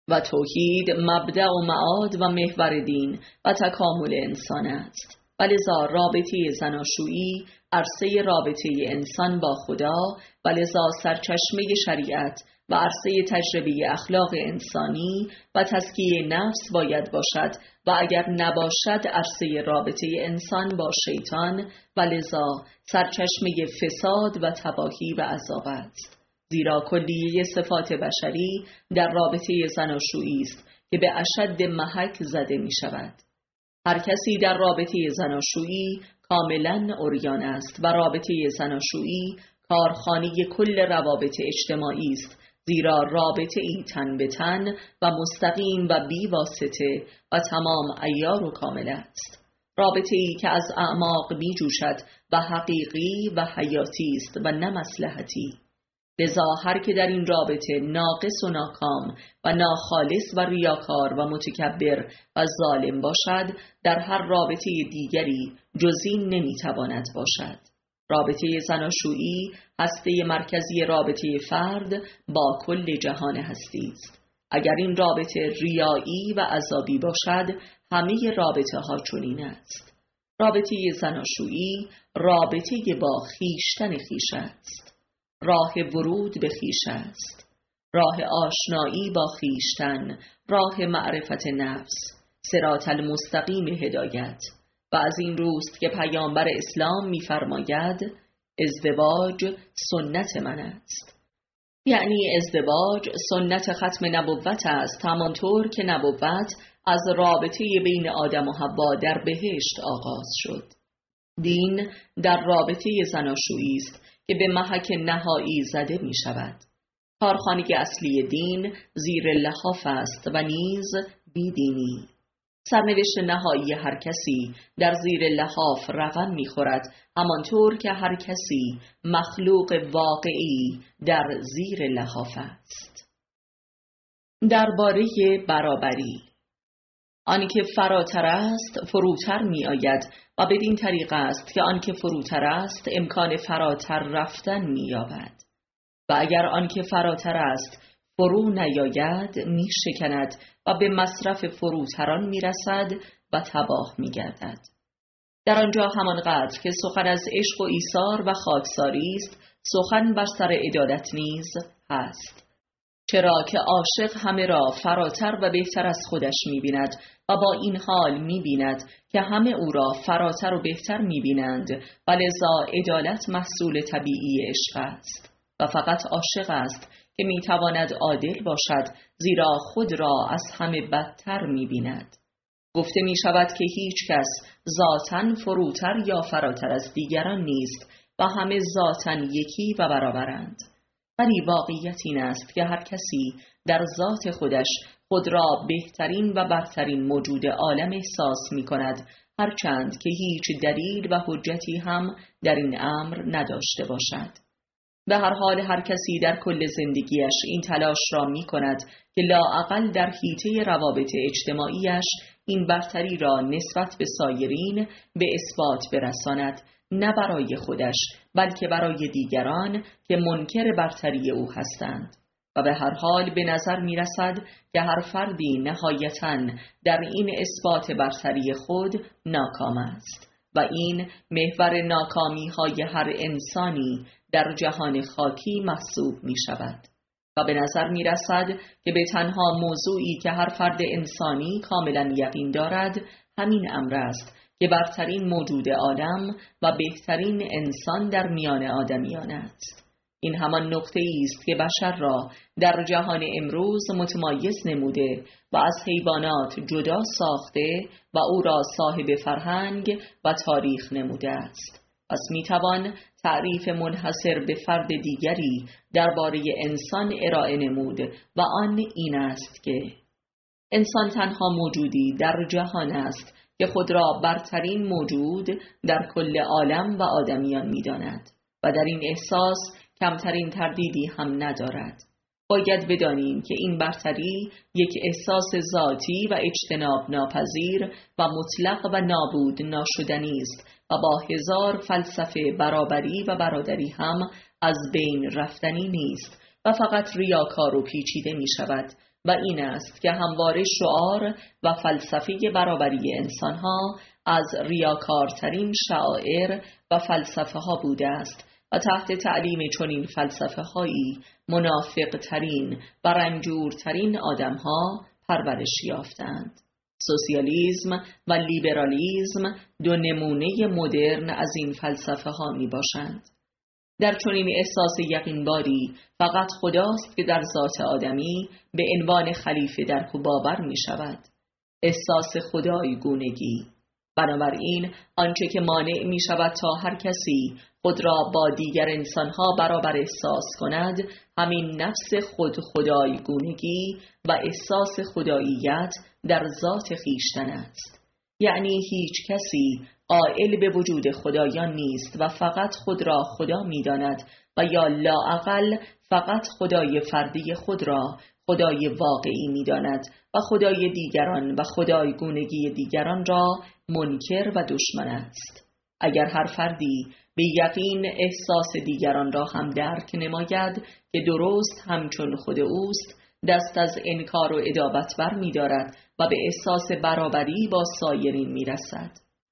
و توحید مبدأ و معاد و محور دین و تکامل انسان است. و لذا رابطه زناشویی عرصه رابطه انسان با خدا و لذا سرچشمه شریعت و عرصه تجربه اخلاق انسانی و تزکیه نفس باید باشد و اگر نباشد عرصه رابطه انسان با شیطان و لذا سرچشمه فساد و تباهی و عذاب است. زیرا کلیه صفات بشری در رابطه زناشویی است که به اشد محک زده می شود. هر کسی در رابطه زناشویی کاملا عریان است و رابطه زناشویی کارخانه کل روابط اجتماعی است، زیرا رابطه ای تن به تن و مستقیم و بی واسطه و تمام عیار و کامل است. رابطه ای که از اعماق می جوشد و حقیقی و حیاتی است و نه مصلحتی. لذا هر که در این رابطه ناقص و ناکام و ناخالص و ریاکار و متکبر و ظالم باشد، در هر رابطه دیگری جز این نمیتواند باشد. رابطه زناشویی هسته مرکزی رابطه فرد با کل جهان هستی است. اگر این رابطه ریایی و عذابی باشد، همه رابطه ها چنین است. رابطه زناشویی رابطه با خیشتن خیش است. راه ورود به خیش است. راه آشنایی با خیشتن، راه معرفت نفس، صراط المستقیم هدایت. و از این روست که پیامبر اسلام می‌فرماید ازدواج سنت من است. یعنی ازدواج سنت ختم نبوت است، همانطور که نبوت از رابطه بین آدم و حوا در بهشت آغاز شد. دین در رابطه زناشویی است که به محک نهایی زده می شود. کارخانه اصلی دین زیر لحاف است و نیز بیدینی. سرنوشت نهایی هر کسی در زیر لحاف رقم می خورد، همانطور که هر کسی مخلوق واقعی در زیر لحاف است. درباره برابری، آنکه فراتر است فروتر می آید و بدین طریق است که آنکه فروتر است امکان فراتر رفتن می یابد و اگر آنکه فراتر است فرو نیاید می شکند و به مصرف فروتران می رسد و تباه می گردد. در آنجا همانقدر که سخن از عشق و ایثار و خاکساری است، سخن بر سر عدالت نیز هست. چرا که عاشق همه را فراتر و بهتر از خودش می بیند و با این حال می بیند که همه او را فراتر و بهتر می بینند و لذا عدالت محصول طبیعی عشق است و فقط عاشق است که می تواند عادل باشد، زیرا خود را از همه بدتر می بیند. گفته می شود که هیچ کس ذاتاً فروتر یا فراتر از دیگران نیست و همه ذاتاً یکی و برابرند. ولی واقعیت این است که هر کسی در ذات خودش خود را بهترین و برترین موجود عالم احساس می کند، هرچند که هیچ دلیل و حجتی هم در این امر نداشته باشد. به هر حال هر کسی در کل زندگیش این تلاش را می کند که لااقل در حیطه روابط اجتماعیش این برتری را نسبت به سایرین به اثبات برساند، نه برای خودش بلکه برای دیگران که منکر برتری او هستند. و به هر حال به نظر می رسد که هر فردی نهایتاً در این اثبات برتری خود ناکام است و این محور ناکامی های هر انسانی در جهان خاکی محسوب می شود. و به نظر می رسد که به تنها موضوعی که هر فرد انسانی کاملا یقین دارد همین امر است که برترین موجود عالم و بهترین انسان در میان آدمیان است. این همان نقطه است که بشر را در جهان امروز متمایز نموده و از حیوانات جدا ساخته و او را صاحب فرهنگ و تاریخ نموده است. پس میتوان تعریف منحصر به فرد دیگری درباره انسان ارائه نمود و آن این است که انسان تنها موجودی در جهان است که خود را برترین موجود در کل عالم و آدمیان می‌داند و در این احساس کمترین تردیدی هم ندارد. باید بدانیم که این برتری یک احساس ذاتی و اجتناب ناپذیر و مطلق و نابود ناشدنی است و با هزار فلسفه برابری و برادری هم از بین رفتنی نیست و فقط ریاکار و پیچیده می شود و این است که همواره شعار و فلسفه برابری انسانها از ریاکارترین شعائر و فلسفه ها بوده است و تحت تعلیم چنین فلسفه هایی منافقترین و رنجورترین آدم ها پرورش یافتند. سوسیالیسم و لیبرالیسم دو نمونه مدرن از این فلسفه ها می باشند. در چنین احساس یقینباری فقط خداست که در ذات آدمی به عنوان خلیفه در او باور می شود. احساس خدایگونگی. بنابراین آنچه که مانع می شود تا هر کسی خود را با دیگر انسانها برابر احساس کند همین نفس خدایگونگی و احساس خداییت در ذات خویشتن است. یعنی هیچ کسی قائل به وجود خدایان نیست و فقط خود را خدا می داند و یا لااقل فقط خدای فردی خود را خدای واقعی می داند و خدای دیگران و خدایگونگی دیگران را منکر و دشمن است. اگر هر فردی به یقین احساس دیگران را هم درک نماید که درست همچون خود اوست، دست از انکار و ادابت بر می دارد و به احساس برابری با سایرین می رسد.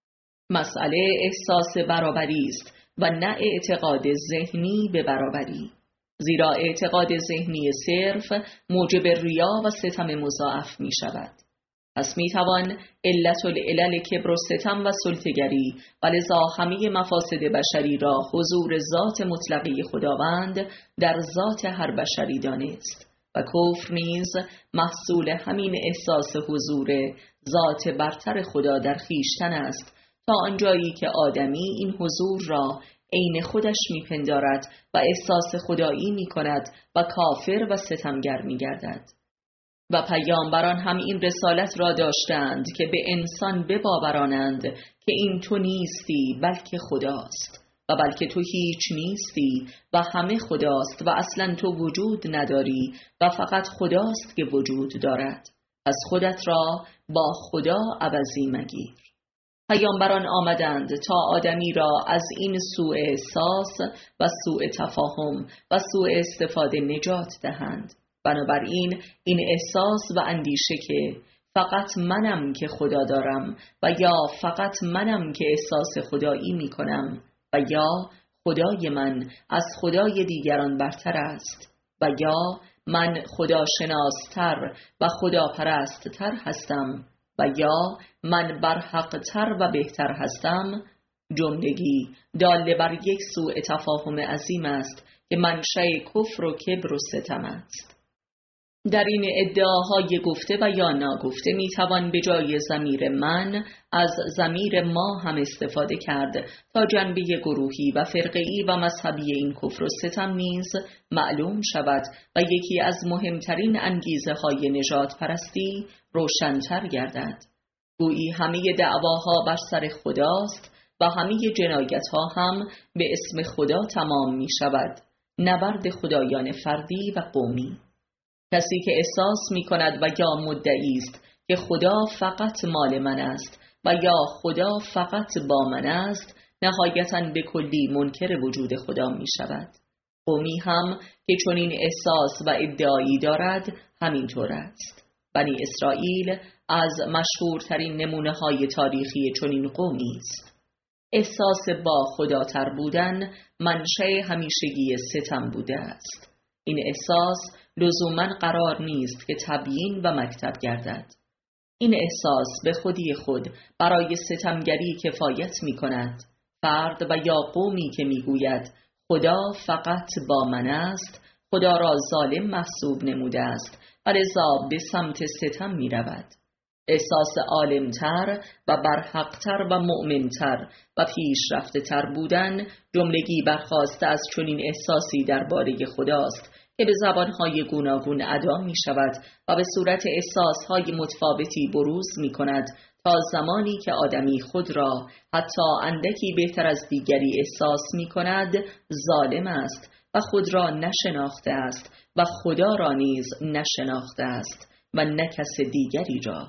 مسئله احساس برابری است و نه اعتقاد ذهنی به برابری، زیرا اعتقاد ذهنی صرف موجب ریا و ستم مضاعف می شود. پس می توان علت العلل کبر و ستم و سلطه‌گری و لذا همه مفاسد بشری را حضور ذات مطلقه خداوند در ذات هر بشری دانست و کفر نیز محصول همین احساس حضور ذات برتر خدا در خویشتن است، تا آنجایی که آدمی این حضور را عین خودش میپندارد و احساس خدایی میکند و کافر و ستمگر میگردد. و پیامبران هم این رسالت را داشتند که به انسان بباورانند که این تو نیستی بلکه خداست و بلکه تو هیچ نیستی و همه خداست و اصلا تو وجود نداری و فقط خداست که وجود دارد. پس خودت را با خدا عوضی مگیر. پیامبران آمدند تا آدمی را از این سوء احساس و سوء تفاهم و سوء استفاده نجات دهند. بنابراین این احساس و اندیشه که فقط منم که خدا دارم و یا فقط منم که احساس خدایی می کنم و یا خدای من از خدای دیگران برتر است و یا من خداشناستر و خداپرستتر هستم و یا من برحقتر و بهتر هستم، جملگی داله بر یک سوء تفاهم عظیم است که منشأ کفر و کبر و ستم است. در این ادعاهای گفته و یا ناگفته می توان به جای ضمیر من از ضمیر ما هم استفاده کرد تا جنبه گروهی و فرقه‌ای و مذهبی این کفر و ستم نیز معلوم شود و یکی از مهمترین انگیزه های نجات پرستی روشن‌تر گردد. گویی همه دعواها بر سر خداست و همه جنایتها هم به اسم خدا تمام می شود، نبرد خدایان فردی و قومی. کسی که احساس می کند و یا مدعی است که خدا فقط مال من است و یا خدا فقط با من است، نهایتاً به کلی منکر وجود خدا می شود. قومی هم که چنین احساس و ادعایی دارد همینطور است. بنی اسرائیل از مشهورترین نمونه های تاریخی چنین قومی است. احساس با خداتر بودن منشأ همیشگی ستم بوده است. این احساس لزوماً قرار نیست که تبیین و مکتب گردد. این احساس به خودی خود برای ستمگری کفایت می کند. فرد و یا قومی که می گوید خدا فقط با من است، خدا را ظالم محسوب نموده است و لذا به سمت ستم می رود. احساس عالمتر و برحقتر و مؤمنتر و پیشرفته تر بودن جملگی برخواسته از چنین احساسی درباره خداست که به زبانهای گوناگون ادا می شود و به صورت احساسهای متفاوتی بروز می کند تا زمانی که آدمی خود را حتی اندکی بهتر از دیگری احساس می کند ظالم است و خود را نشناخته است و خدا را نیز نشناخته است و نه کس دیگری را.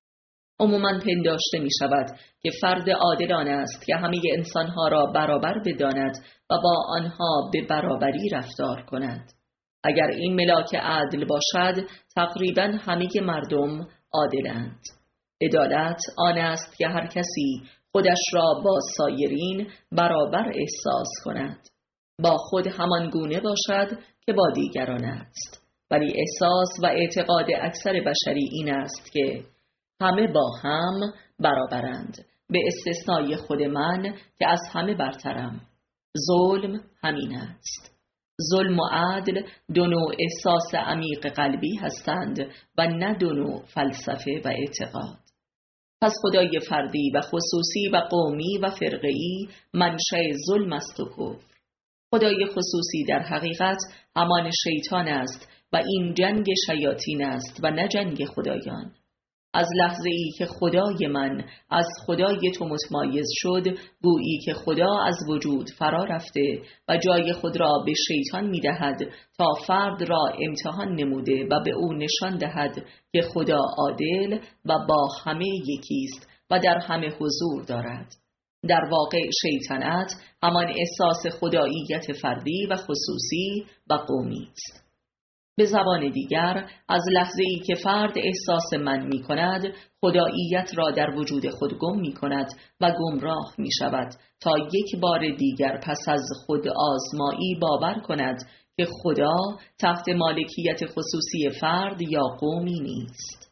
عموماً پنداشته می شود که فرد عادل آن است که همه انسانها را برابر بداند و با آنها به برابری رفتار کند. اگر این ملاک عدل باشد تقریبا همه مردم عادلند. عدالت آن است که هر کسی خودش را با سایرین برابر احساس کند، با خود همان گونه باشد که با دیگران است. ولی احساس و اعتقاد اکثر بشری این است که همه با هم برابرند، به استثنای خود من که از همه برترم. ظلم همین است. ظلم و عدل دو نوع احساس عمیق قلبی هستند و نه دو نوع فلسفه و اعتقاد. پس خدای فردی و خصوصی و قومی و فرقه‌ای منشأ ظلم است و کفر. خدای خصوصی در حقیقت همان شیطان است و این جنگ شیاطین است و نه جنگ خدایان. از لحظه ای که خدای من از خدای تو متمایز شد، گویی که خدا از وجود فرا رفته و جای خود را به شیطان می دهد تا فرد را امتحان نموده و به او نشان دهد که خدا عادل و با همه یکیست و در همه حضور دارد. در واقع شیطنت همان احساس خداییت فردی و خصوصی و قومی است. به زبان دیگر، از لحظه ای که فرد احساس من می کند، خداییت را در وجود خود گم می کند و گمراه می شود تا یک بار دیگر پس از خود آزمایی باور کند که خدا تحت مالکیت خصوصی فرد یا قومی نیست.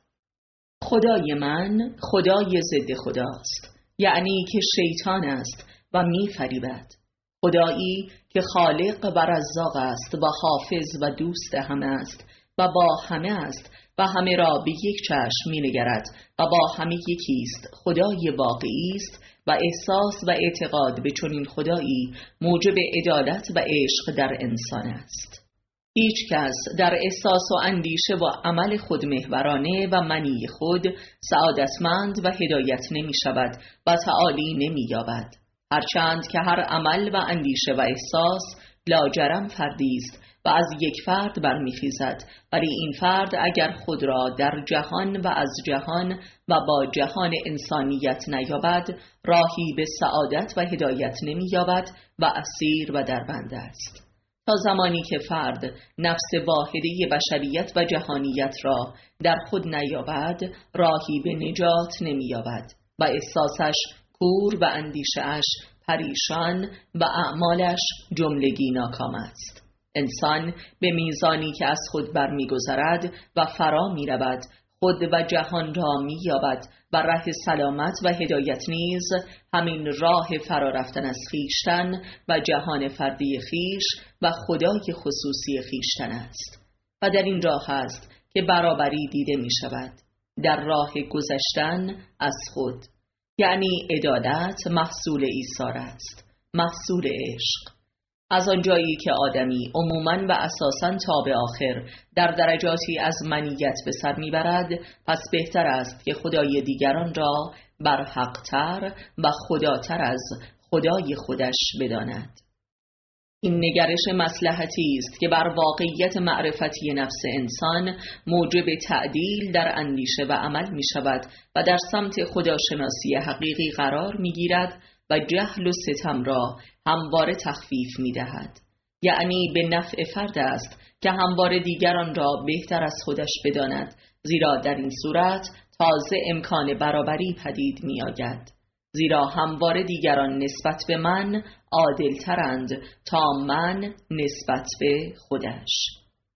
خدای من خدای ضد خداست، یعنی که شیطان است و می فریبد. خدایی که خالق و رزاق است و حافظ و دوست همه است و با همه است و همه را به یک چشم می نگرد و با همه یکیست، خدای واقعی است و احساس و اعتقاد به چنین خدایی موجب عدالت و عشق در انسان است. هیچ کس در احساس و اندیشه و عمل خود محورانه و منی خود سعادتمند و هدایت نمی شود و تعالی نمی یابد. هرچند که هر عمل و اندیشه و احساس لاجرم فردی است و از یک فرد برمیخیزد، ولی این فرد اگر خود را در جهان و از جهان و با جهان انسانیت نیابد، راهی به سعادت و هدایت نمی‌یابد و اسیر و دربند است. تا زمانی که فرد نفس واحده بشریت و جهانیت را در خود نیابد، راهی به نجات نمی‌یابد و احساسش کور و اندیشه‌اش پریشان و اعمالش جملگی ناکام است. انسان به میزانی که از خود برمیگذرد و فرا می‌رود، خود و جهان را می‌یابد و ره سلامت و هدایت نیز همین راه فرا رفتن از خویشتن و جهان فردی خویش و خدای خصوصی خویشتن است. و در این راه است که برابری دیده می‌شود، در راه گذشتن از خود. یعنی عدالت محصول ایثار است، محصول عشق. از آنجایی که آدمی عموماً و اساساً تا به آخر در درجاتی از منیت به سر میبرد، پس بهتر است که خدای دیگران را برحق‌تر و خداتر از خدای خودش بداند. این نگرش مصلحتی است که بر واقعیت معرفتی نفس انسان موجب تعدیل در اندیشه و عمل می شود و در سمت خداشناسی حقیقی قرار می گیرد و جهل و ستم را همواره تخفیف می دهد. یعنی به نفع فرد است که همواره دیگران را بهتر از خودش بداند، زیرا در این صورت تازه امکان برابری پدید می آید. زیرا همواره دیگران نسبت به من عادل‌ترند تا من نسبت به خودش.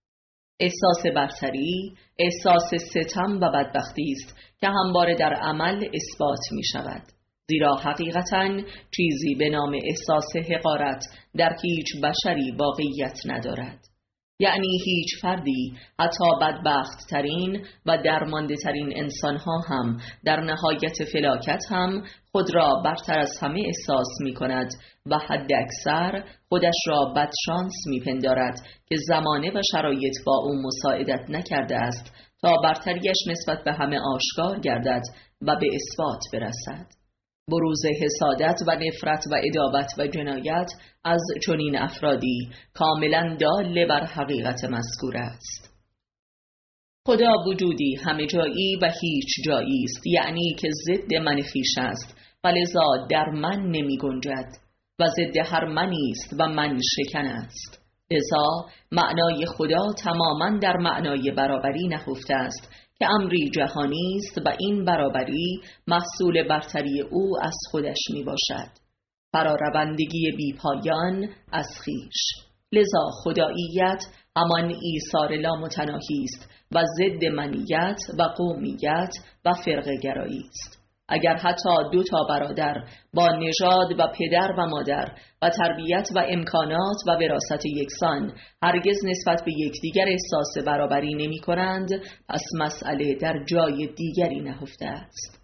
احساس برتری، احساس ستم و بدبختی است که همواره در عمل اثبات می شود. زیرا حقیقتاً چیزی به نام احساس حقارت در هیچ بشری واقعیت ندارد. یعنی هیچ فردی، حتی بدبخت ترین و درمانده ترین انسانها هم در نهایت فلاکت هم خود را برتر از همه احساس می کند و حد اکثر خودش را بدشانس می پندارد که زمانه و شرایط با او مساعدت نکرده است تا برتریش نسبت به همه آشکار گردد و به اثبات برسد. بروز حسادت و نفرت و عداوت و جنایت از چنین افرادی کاملا دال بر حقیقت مذکور است. خدا وجودی همه جایی و هیچ جایی است، یعنی که ضد من خویش است و لذا در من نمی گنجد و ضد هر منی است و من شکن است. لذا معنای خدا تماماً در معنای برابری نهفته است که امری جهانی است و این برابری محصول برتری او از خودش می باشد، فراربندگی بیپایان از خویش. لذا خداییت همان ایثار لامتناهی است و ضد منیت و قومیت و فرقه گرایی است. اگر حتی دو تا برادر با نژاد و پدر و مادر و تربیت و امکانات و وراثت یکسان هرگز نسبت به یکدیگر احساس برابری نمی کنند، پس مسئله در جای دیگری نهفته است.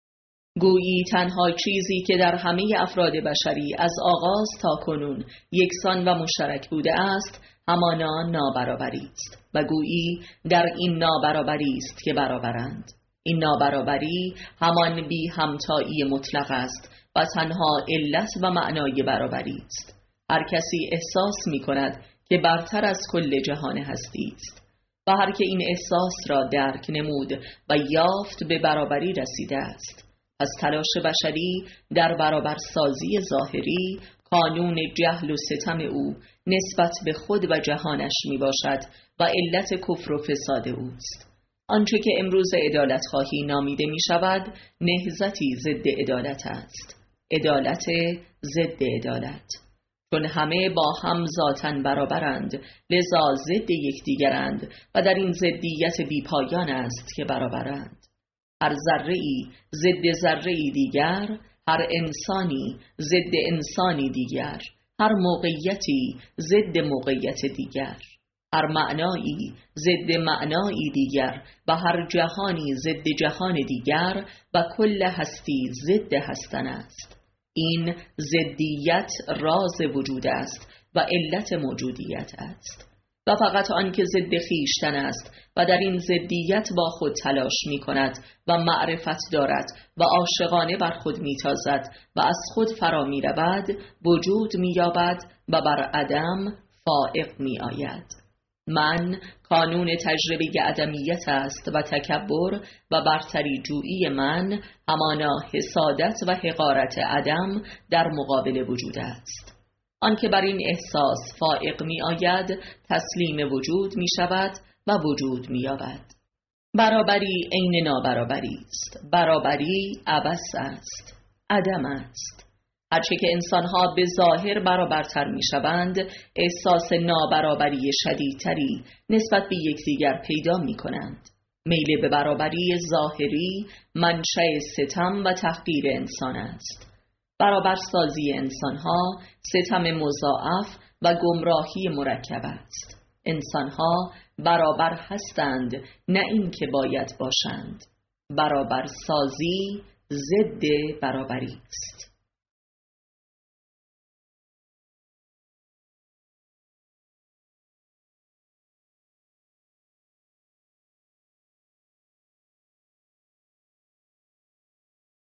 گویی تنها چیزی که در همه افراد بشری از آغاز تا کنون یکسان و مشترک بوده است همانا نابرابری است و گویی در این نابرابری است که برابرند. این نابرابری همان بی همتایی مطلق است و تنها علت و معنای برابری است. هر کسی احساس می کند که برتر از کل جهان هستی است و هر که این احساس را درک نمود و یافت به برابری رسیده است. پس تلاش بشری در برابر سازی ظاهری قانون جهل و ستم او نسبت به خود و جهانش می باشد و علت کفر و فساد اوست. آنچه که امروز عدالت خواهی نامیده می شود نهضتی ضد عدالت است، عدالت ضد عدالت. چون همه با هم ذاتاً برابرند لذا ضد یکدیگرند و در این ضدیت بیپایان است که برابرند. هر ذره‌ای ضد ذره‌ای دیگر، هر انسانی ضد انسانی دیگر، هر موقعیتی ضد موقعیت دیگر، هر معنایی ضد معنایی دیگر و هر جهانی ضد جهان دیگر و کل هستی ضد هستن است. این ضدیت راز وجود است و علت موجودیت است و فقط آن که ضد خویشتن است و در این ضدیت با خود تلاش می کند و معرفت دارد و عاشقانه بر خود می تازد و از خود فرا می رود وجود می یابد و بر عدم فائق می آید. من قانون تجربه عدمیت است و تکبر و برتری جویی من همانا حسادت و حقارت عدم در مقابل وجود است. آنکه بر این احساس فائق می آید تسلیم وجود می شود و وجود می یابد. برابری عین نابرابری است. برابری عبث است، عدم است. هرچه که انسانها به ظاهر برابرتر می شوند احساس نابرابری شدیدتری نسبت به یکدیگر پیدا می کنند. میل به برابری ظاهری منشأ ستم و تحقیر انسان است. برابرسازی انسانها ستم مضاعف و گمراهی مرکب است. انسانها برابر هستند نه این که باید باشند. برابرسازی ضد برابری است.